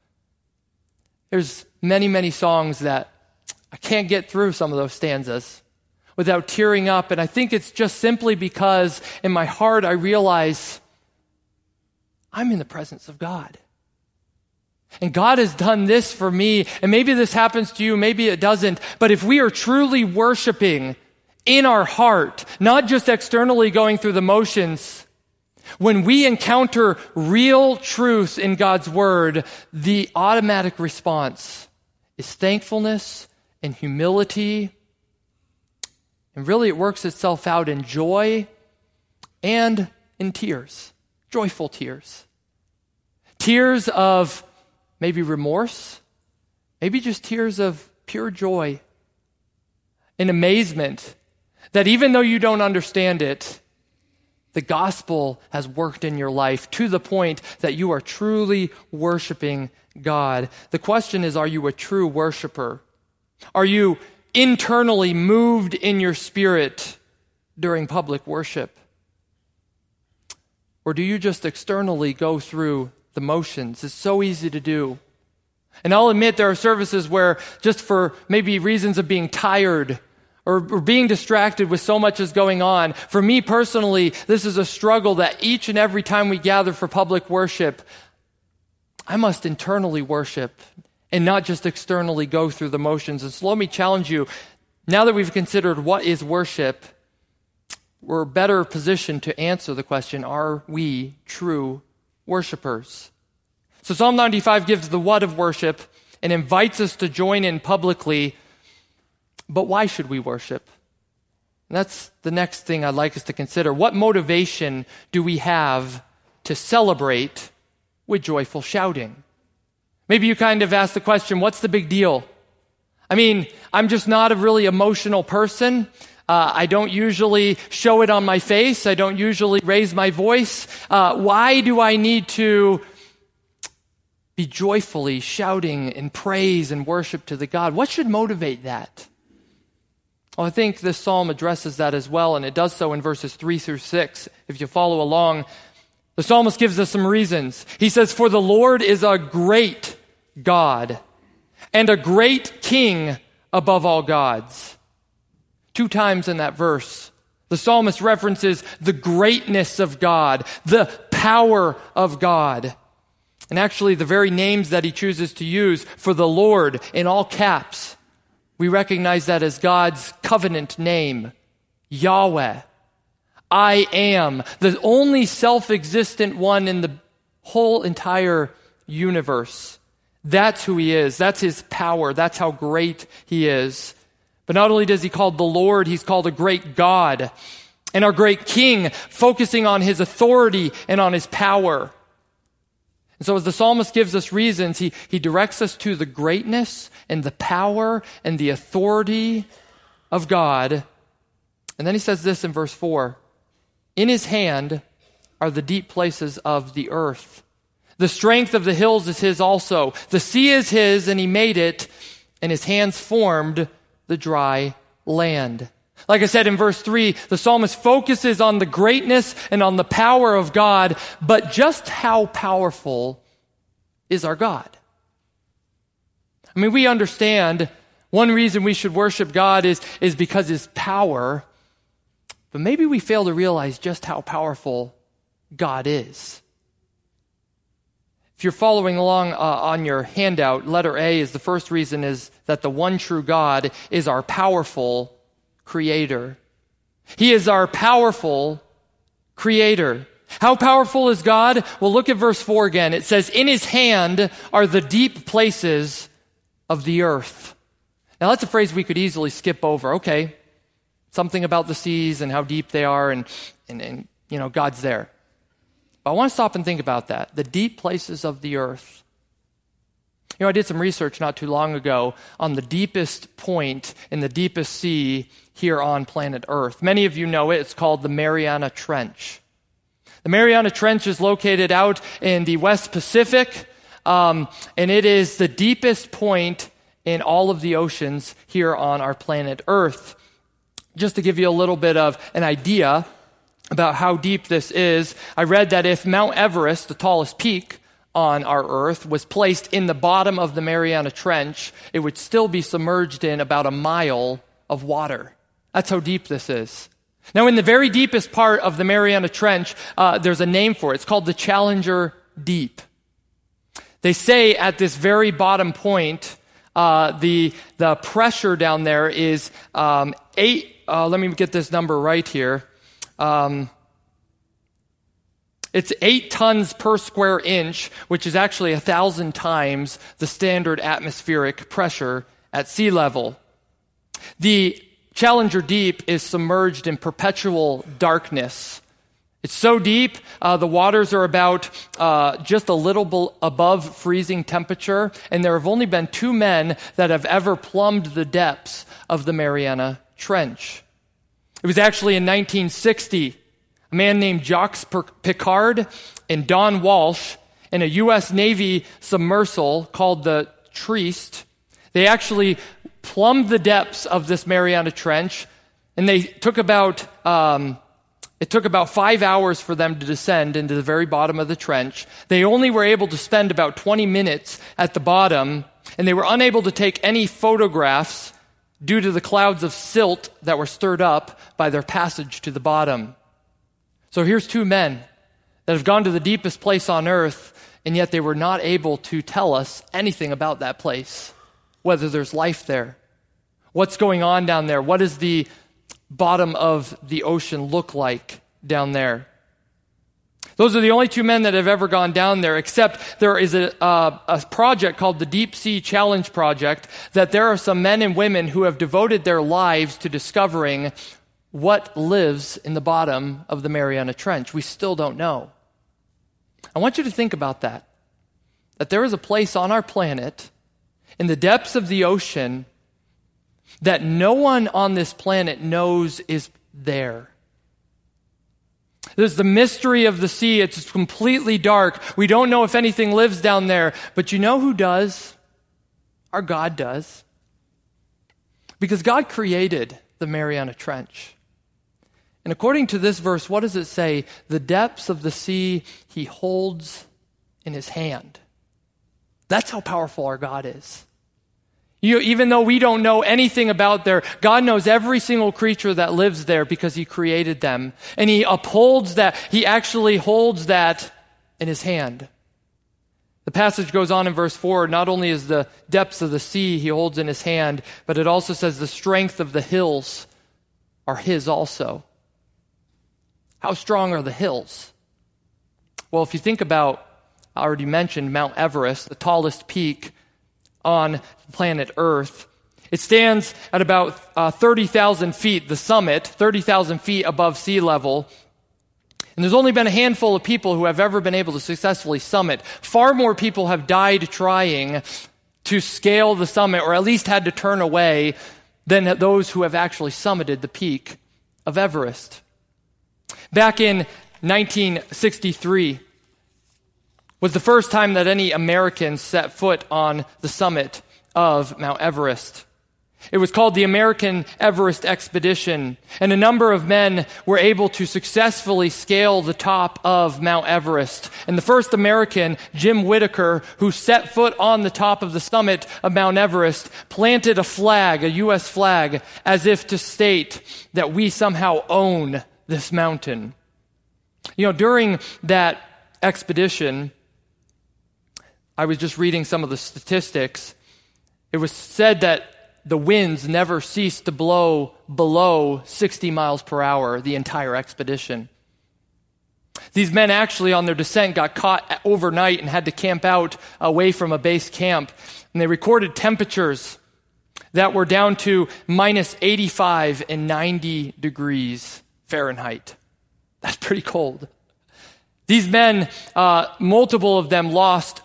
There's many, many songs that I can't get through some of those stanzas without tearing up, and I think it's just simply because in my heart I realize I'm in the presence of God. And God has done this for me, and maybe this happens to you, maybe it doesn't, but if we are truly worshiping in our heart, not just externally going through the motions, when we encounter real truth in God's word, the automatic response is thankfulness and humility. And really it works itself out in joy and in tears, joyful tears. Tears of maybe remorse, maybe just tears of pure joy and amazement that even though you don't understand it, the gospel has worked in your life to the point that you are truly worshiping God. The question is, are you a true worshiper? Are you internally moved in your spirit during public worship? Or do you just externally go through the motions? It's so easy to do. And I'll admit there are services where just for maybe reasons of being tired or, or being distracted with so much is going on, for me personally, this is a struggle that each and every time we gather for public worship, I must internally worship and not just externally go through the motions. And so let me challenge you, Now that we've considered what is worship, we're better positioned to answer the question, are we true worshipers? So Psalm ninety-five gives the what of worship and invites us to join in publicly, but why should we worship? And that's the next thing I'd like us to consider. What motivation do we have to celebrate with joyful shouting? Maybe you kind of ask the question, what's the big deal? I mean, I'm just not a really emotional person. Uh, I don't usually show it on my face. I don't usually raise my voice. Uh, why do I need to be joyfully shouting in praise and worship to the God? What should motivate that? Well, I think this psalm addresses that as well, and it does so in verses three through six. If you follow along, the psalmist gives us some reasons. He says, "For the Lord is a great God and a great King above all gods." Two times in that verse, the psalmist references the greatness of God, the power of God. And actually, the very names that he chooses to use for the Lord in all caps, we recognize that as God's covenant name, Yahweh. I am, the only self-existent one in the whole entire universe. That's who he is. That's his power. That's how great he is. But not only does he call the Lord, he's called a great God and our great King, focusing on his authority and on his power. And so as the psalmist gives us reasons, he, he directs us to the greatness and the power and the authority of God. And then he says this in verse four, "In his hand are the deep places of the earth. The strength of the hills is his also. The sea is his, and he made it, and his hands formed the dry land." Like I said in verse three, the psalmist focuses on the greatness and on the power of God, but just how powerful is our God? I mean, we understand one reason we should worship God is, is because his power, but maybe we fail to realize just how powerful God is. If you're following along uh, on your handout, letter A is the first reason is that the one true God is our powerful Creator. He is our powerful Creator. How powerful is God? Well, look at verse four again. It says, "In his hand are the deep places of the earth." Now that's a phrase we could easily skip over. Okay, something about the seas and how deep they are, and, and, and you know, God's there. But I want to stop and think about that. The deep places of the earth. You know, I did some research not too long ago on the deepest point in the deepest sea here on planet Earth. Many of you know it. It's called the Mariana Trench. The Mariana Trench is located out in the West Pacific, um, and it is the deepest point in all of the oceans here on our planet Earth. Just to give you a little bit of an idea about how deep this is, I read that if Mount Everest, the tallest peak on our Earth, was placed in the bottom of the Mariana Trench, it would still be submerged in about a mile of water. That's how deep this is. Now, in the very deepest part of the Mariana Trench, uh, there's a name for it. It's called the Challenger Deep. They say at this very bottom point, uh, the the pressure down there is um, eight. Uh, let me get this number right here. Um, it's eight tons per square inch, which is actually a thousand times the standard atmospheric pressure at sea level. The Challenger Deep is submerged in perpetual darkness. It's so deep, uh, the waters are about uh, just a little be- above freezing temperature, and there have only been two men that have ever plumbed the depths of the Mariana Trench. It was actually in nineteen sixty, a man named Jacques Piccard and Don Walsh in a U S Navy submersible called the Trieste. They actually plumbed the depths of this Mariana Trench, and they took about um, it took about five hours for them to descend into the very bottom of the trench. They only were able to spend about twenty minutes at the bottom, and they were unable to take any photographs due to the clouds of silt that were stirred up by their passage to the bottom. So here's two men that have gone to the deepest place on earth, and yet they were not able to tell us anything about that place, whether there's life there, what's going on down there. What does the bottom of the ocean look like down there? Those are the only two men that have ever gone down there, except there is a, uh, a project called the Deep Sea Challenge Project, that there are some men and women who have devoted their lives to discovering what lives in the bottom of the Mariana Trench. We still don't know. I want you to think about that, that there is a place on our planet, in the depths of the ocean, that no one on this planet knows is there. There's the mystery of the sea. It's completely dark. We don't know if anything lives down there. But you know who does? Our God does. Because God created the Mariana Trench. And according to this verse, what does it say? The depths of the sea he holds in his hand. That's how powerful our God is. You, even though we don't know anything about there, God knows every single creature that lives there because he created them. And he upholds that. He actually holds that in his hand. The passage goes on in verse four. Not only is the depths of the sea he holds in his hand, but it also says the strength of the hills are his also. How strong are the hills? Well, if you think about, I already mentioned Mount Everest, the tallest peak on planet Earth. It stands at about uh, thirty thousand feet, the summit, thirty thousand feet above sea level. And there's only been a handful of people who have ever been able to successfully summit. Far more people have died trying to scale the summit, or at least had to turn away, than those who have actually summited the peak of Everest. Back in nineteen sixty-three, was the first time that any Americans set foot on the summit of Mount Everest. It was called the American Everest Expedition, and a number of men were able to successfully scale the top of Mount Everest. And the first American, Jim Whittaker, who set foot on the top of the summit of Mount Everest, planted a flag, a U S flag, as if to state that we somehow own this mountain. You know, during that expedition, I was just reading some of the statistics. It was said that the winds never ceased to blow below sixty miles per hour the entire expedition. These men actually on their descent got caught overnight and had to camp out away from a base camp. And they recorded temperatures that were down to minus eighty-five and ninety degrees Fahrenheit. That's pretty cold. These men, uh, multiple of them lost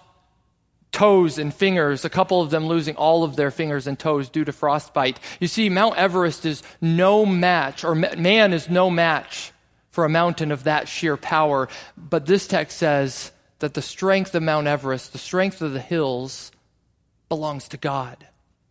toes and fingers, a couple of them losing all of their fingers and toes due to frostbite. You see, Mount Everest is no match, or man is no match for a mountain of that sheer power. But this text says that the strength of Mount Everest, the strength of the hills, belongs to God.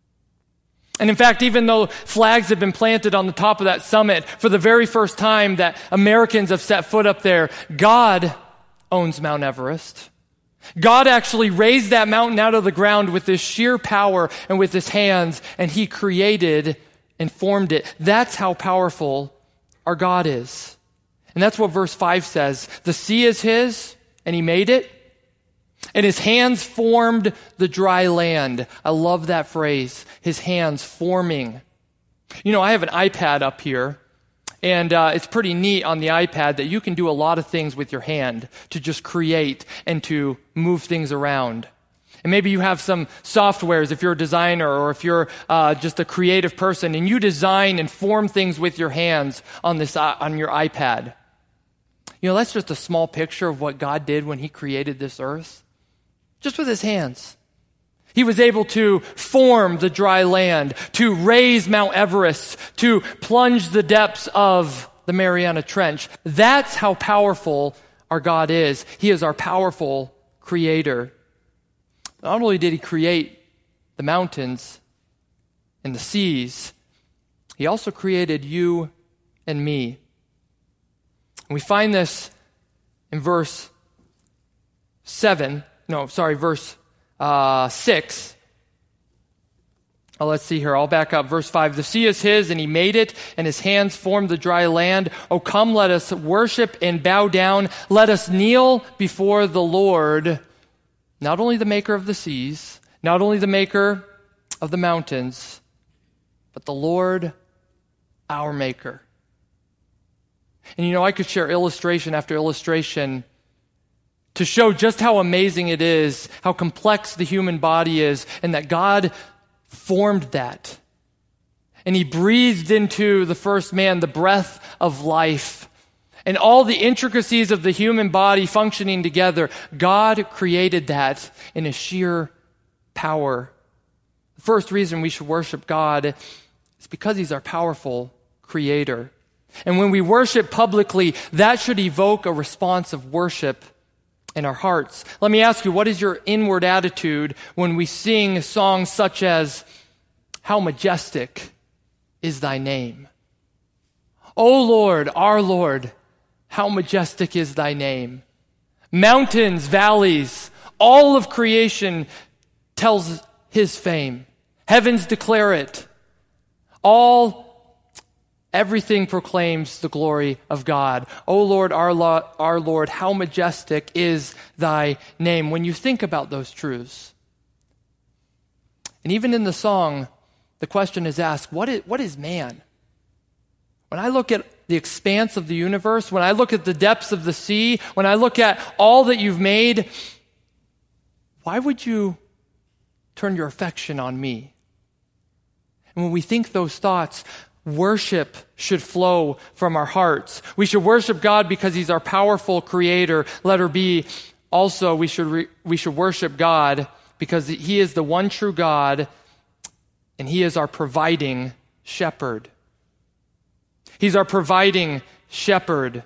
And in fact, even though flags have been planted on the top of that summit for the very first time that Americans have set foot up there, God owns Mount Everest. God actually raised that mountain out of the ground with his sheer power and with his hands, and he created and formed it. That's how powerful our God is. And that's what verse five says. The sea is his, and he made it, and his hands formed the dry land. I love that phrase, his hands forming. You know, I have an iPad up here, and uh, it's pretty neat on the iPad that you can do a lot of things with your hand to just create and to move things around. And maybe you have some softwares if you're a designer or if you're uh, just a creative person, and you design and form things with your hands on this uh, on your iPad. You know, that's just a small picture of what God did when he created this earth, just with his hands. He was able to form the dry land, to raise Mount Everest, to plunge the depths of the Mariana Trench. That's how powerful our God is. He is our powerful creator. Not only did he create the mountains and the seas, he also created you and me. And we find this in verse seven, no, sorry, verse Uh, six. Oh, let's see here. I'll back up. Verse five. The sea is his, and he made it, and his hands formed the dry land. Oh, come, let us worship and bow down. Let us kneel before the Lord, not only the maker of the seas, not only the maker of the mountains, but the Lord our Maker. And you know, I could share illustration after illustration to show just how amazing it is, how complex the human body is, and that God formed that. And he breathed into the first man the breath of life. And all the intricacies of the human body functioning together, God created that in a sheer power. The first reason we should worship God is because he's our powerful creator. And when we worship publicly, that should evoke a response of worship in our hearts. Let me ask you, what is your inward attitude when we sing songs such as, "How majestic is thy name"? O Lord, our Lord, how majestic is thy name. Mountains, valleys, all of creation tells his fame. Heavens declare it. All Everything proclaims the glory of God. O Lord, our, Lo- our Lord, how majestic is thy name. When you think about those truths, and even in the song, the question is asked, what is, what is man? When I look at the expanse of the universe, when I look at the depths of the sea, when I look at all that you've made, why would you turn your affection on me? And when we think those thoughts, worship should flow from our hearts. We should worship God because he's our powerful creator. Letter B, also we should re- we should worship God because he is the one true God and he is our providing shepherd. He's our providing shepherd.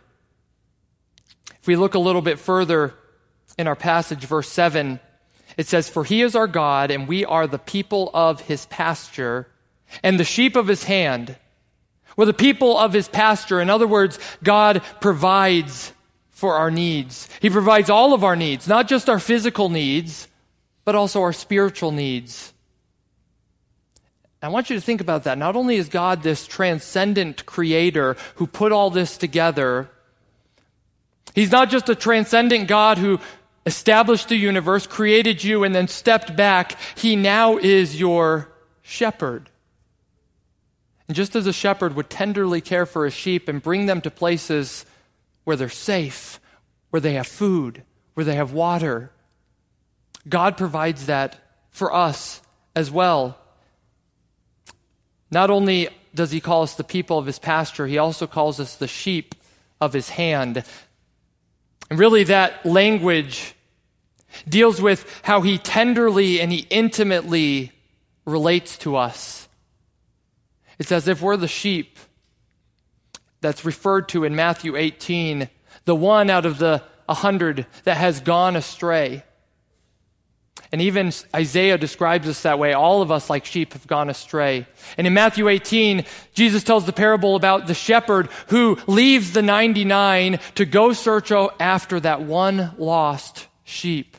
If we look a little bit further in our passage, verse seven, it says, "For he is our God and we are the people of his pasture and the sheep of his hand." We're the people of his pasture. In other words, God provides for our needs. He provides all of our needs, not just our physical needs, but also our spiritual needs. I want you to think about that. Not only is God this transcendent creator who put all this together, he's not just a transcendent God who established the universe, created you, and then stepped back. He now is your shepherd. And just as a shepherd would tenderly care for his sheep and bring them to places where they're safe, where they have food, where they have water, God provides that for us as well. Not only does he call us the people of his pasture, he also calls us the sheep of his hand. And really that language deals with how he tenderly and he intimately relates to us. It's as if we're the sheep that's referred to in Matthew eighteen, the one out of the a hundred that has gone astray. And even Isaiah describes us that way. All of us like sheep have gone astray. And in Matthew eighteen, Jesus tells the parable about the shepherd who leaves the ninety-nine to go search after that one lost sheep.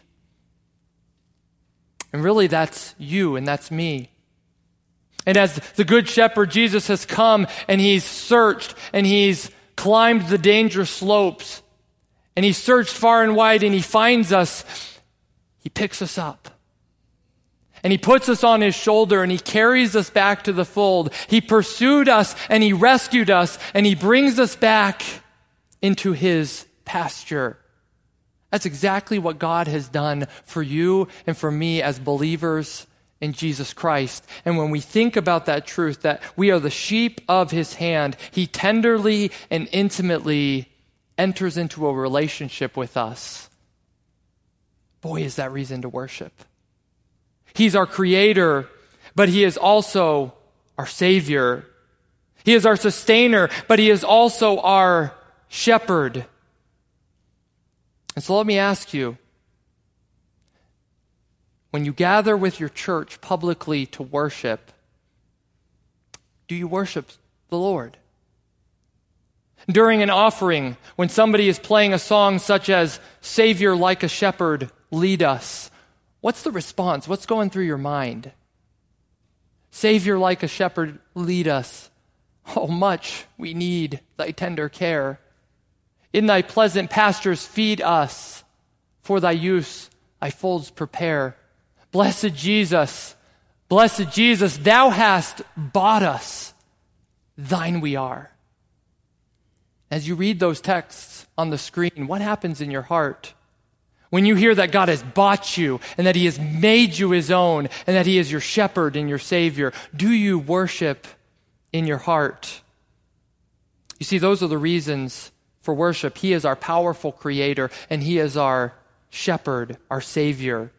And really that's you and that's me. And as the good shepherd, Jesus has come and he's searched and he's climbed the dangerous slopes and he's searched far and wide and he finds us. He picks us up and he puts us on his shoulder and he carries us back to the fold. He pursued us and he rescued us and he brings us back into his pasture. That's exactly what God has done for you and for me as believers in Jesus Christ. And when we think about that truth, that we are the sheep of his hand, he tenderly and intimately enters into a relationship with us. Boy, is that reason to worship. He's our creator, but he is also our savior. He is our sustainer, but he is also our shepherd. And so let me ask you, when you gather with your church publicly to worship, do you worship the Lord? During an offering, when somebody is playing a song such as "Savior like a shepherd, lead us," what's the response? What's going through your mind? Savior like a shepherd, lead us. Oh, much we need thy tender care. In thy pleasant pastures feed us. For thy use thy folds prepare. Blessed Jesus, Blessed Jesus, thou hast bought us. Thine we are. As you read those texts on the screen, what happens in your heart? When you hear that God has bought you and that he has made you his own and that he is your shepherd and your savior, do you worship in your heart? You see, those are the reasons for worship. He is our powerful creator and he is our shepherd, our savior.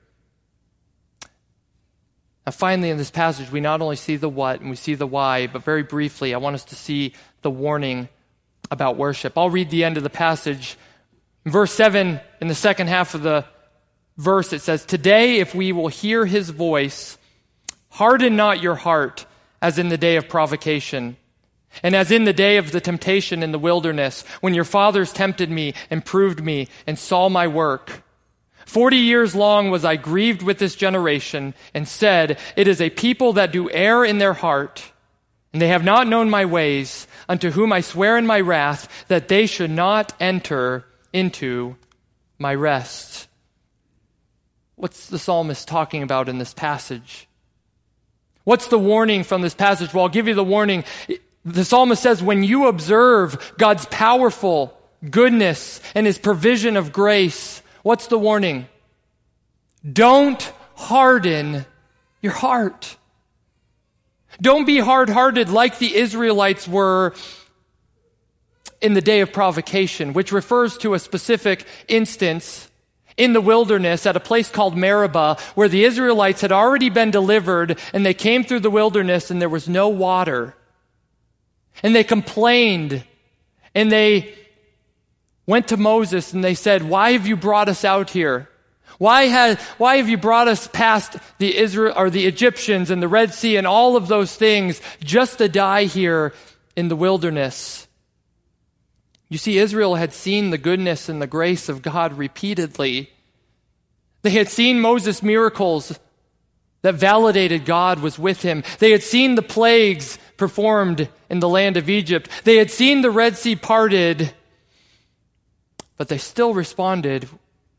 Now, finally, in this passage, we not only see the what and we see the why, but very briefly, I want us to see the warning about worship. I'll read the end of the passage. In verse seven, in the second half of the verse, it says, "Today, if we will hear his voice, harden not your heart as in the day of provocation, and as in the day of the temptation in the wilderness, when your fathers tempted me and proved me and saw my work. Forty years long was I grieved with this generation and said, it is a people that do err in their heart, and they have not known my ways, unto whom I swear in my wrath that they should not enter into my rest." What's the psalmist talking about in this passage? What's the warning from this passage? Well, I'll give you the warning. The psalmist says, when you observe God's powerful goodness and his provision of grace, what's the warning? Don't harden your heart. Don't be hard-hearted like the Israelites were in the day of provocation, which refers to a specific instance in the wilderness at a place called Meribah, where the Israelites had already been delivered, and they came through the wilderness and there was no water. And they complained, and they went to Moses and they said, "Why have you brought us out here? Why has, why have you brought us past the Israel or the Egyptians and the Red Sea and all of those things just to die here in the wilderness?" You see, Israel had seen the goodness and the grace of God repeatedly. They had seen Moses' miracles that validated God was with him. They had seen the plagues performed in the land of Egypt. They had seen the Red Sea parted, but they still responded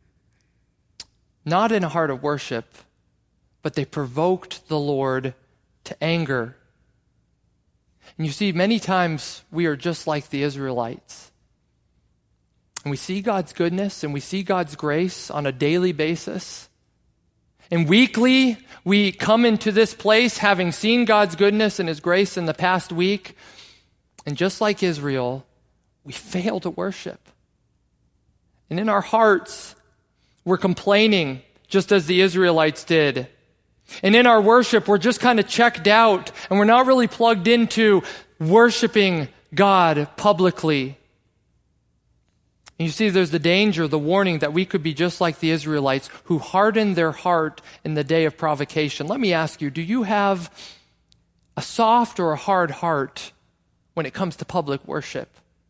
not in a heart of worship, but they provoked the Lord to anger. And you see, many times we are just like the Israelites. And we see God's goodness and we see God's grace on a daily basis. And weekly, we come into this place having seen God's goodness and his grace in the past week. And just like Israel, we fail to worship. And in our hearts, we're complaining just as the Israelites did. And in our worship, we're just kind of checked out and we're not really plugged into worshiping God publicly. And you see, there's the danger, the warning that we could be just like the Israelites who hardened their heart in the day of provocation. Let me ask you, do you have a soft or a hard heart when it comes to public worship?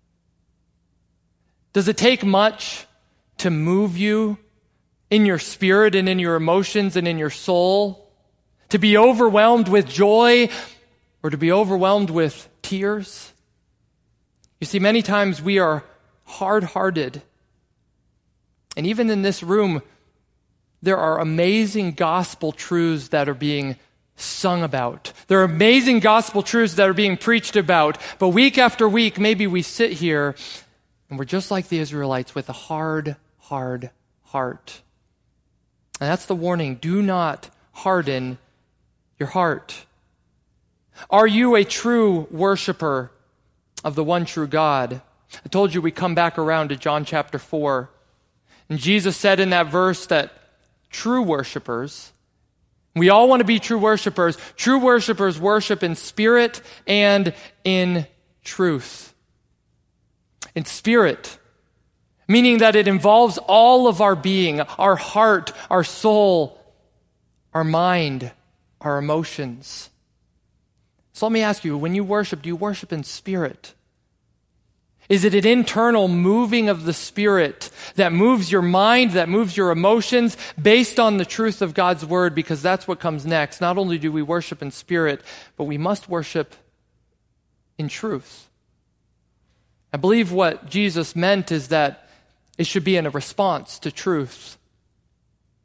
Does it take much to move you in your spirit and in your emotions and in your soul? To be overwhelmed with joy or to be overwhelmed with tears? You see, many times we are hard-hearted. And even in this room, there are amazing gospel truths that are being sung about. There are amazing gospel truths that are being preached about. But week after week, maybe we sit here and we're just like the Israelites with a hard, hard heart. And that's the warning. Do not harden your heart. Are you a true worshiper of the one true God? I told you we come back around to John chapter four. And Jesus said in that verse that true worshipers, we all want to be true worshipers, true worshipers worship in spirit and in truth. In spirit, meaning that it involves all of our being, our heart, our soul, our mind, our emotions. So let me ask you, when you worship, do you worship in spirit? Is it an internal moving of the Spirit that moves your mind, that moves your emotions based on the truth of God's Word? Because that's what comes next. Not only do we worship in spirit, but we must worship in truth. I believe what Jesus meant is that it should be in a response to truth. You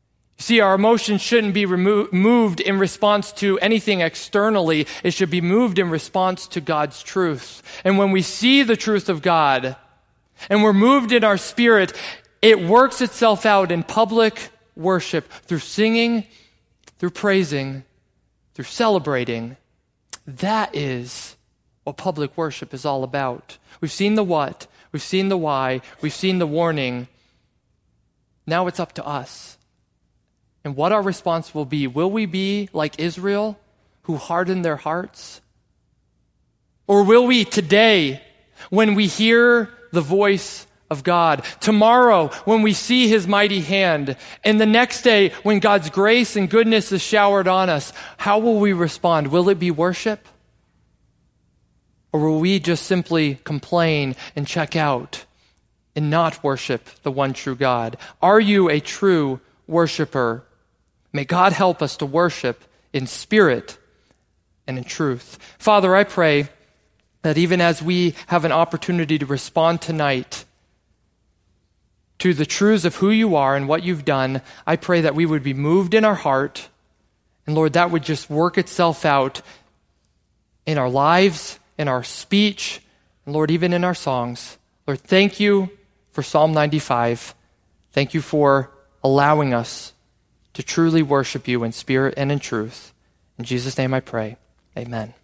See, our emotions shouldn't be remo- moved in response to anything externally. It should be moved in response to God's truth. And when we see the truth of God and we're moved in our spirit, it works itself out in public worship through singing, through praising, through celebrating. That is what public worship is all about. We've seen the what, we've seen the why, we've seen the warning. Now it's up to us. And what our response will be. Will we be like Israel, who hardened their hearts? Or will we today, when we hear the voice of God, tomorrow when we see his mighty hand, and the next day when God's grace and goodness is showered on us, how will we respond? Will it be worship? Or will we just simply complain and check out and not worship the one true God? Are you a true worshiper? May God help us to worship in spirit and in truth. Father, I pray that even as we have an opportunity to respond tonight to the truths of who you are and what you've done, I pray that we would be moved in our heart. And Lord, that would just work itself out in our lives, in our speech, and Lord, even in our songs. Lord, thank you for Psalm ninety-five. Thank you for allowing us to truly worship you in spirit and in truth. In Jesus' name I pray. Amen.